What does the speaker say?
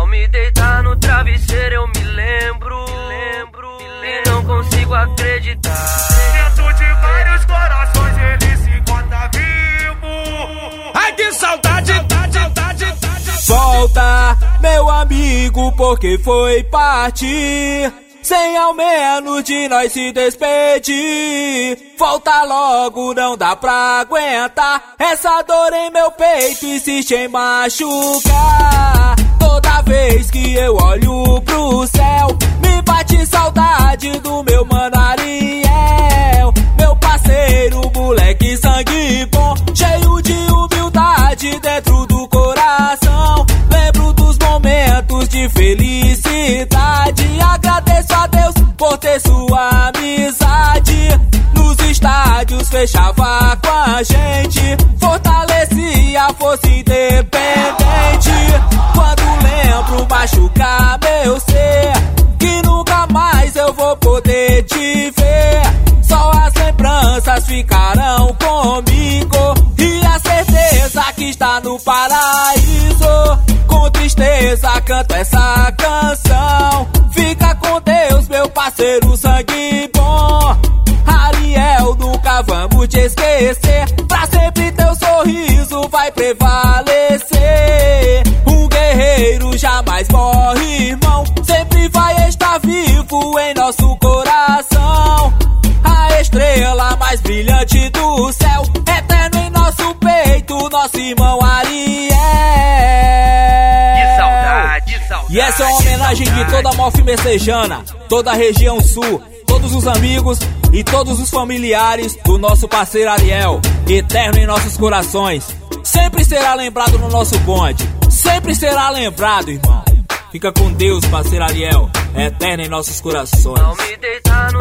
Ao me deitar no travesseiro eu me lembro e não consigo acreditar. Dentro de vários corações ele se encontra vivo. Ai que saudade, Volta, meu amigo, porque foi partir sem ao menos de nós se despedir. Volta logo, não dá pra aguentar essa dor em meu peito, insiste em machucar. Toda vez que eu olho pro céu, me bate saudade do meu mano Ariel. Meu parceiro, moleque sangue bom, cheio de humildade dentro do coração. Lembro dos momentos de felicidade, agradeço a Deus por ter sua amizade. Nos estádios fechava com a gente, fortalecia a força independente. Quando lembro machucar meu ser, que nunca mais eu vou poder te ver. Só as lembranças ficarão comigo e a certeza que está no paraíso. Com tristeza canto essa canção, fica com Deus meu parceiro sangue bom. Ariel, nunca vamos te esquecer, pra sempre teu sorriso vai prevalecer. Um guerreiro jamais morre, irmão, sempre vai estar vivo em nosso coração. A estrela mais brilhante do céu, eterno em nosso peito, nosso irmão Ariel. E essa é uma homenagem de toda a Malfi Messejana, toda a região sul, todos os amigos e todos os familiares do nosso parceiro Ariel, eterno em nossos corações. Sempre será lembrado no nosso bonde, sempre será lembrado, irmão. Fica com Deus, parceiro Ariel, eterno em nossos corações. Ao me deitar no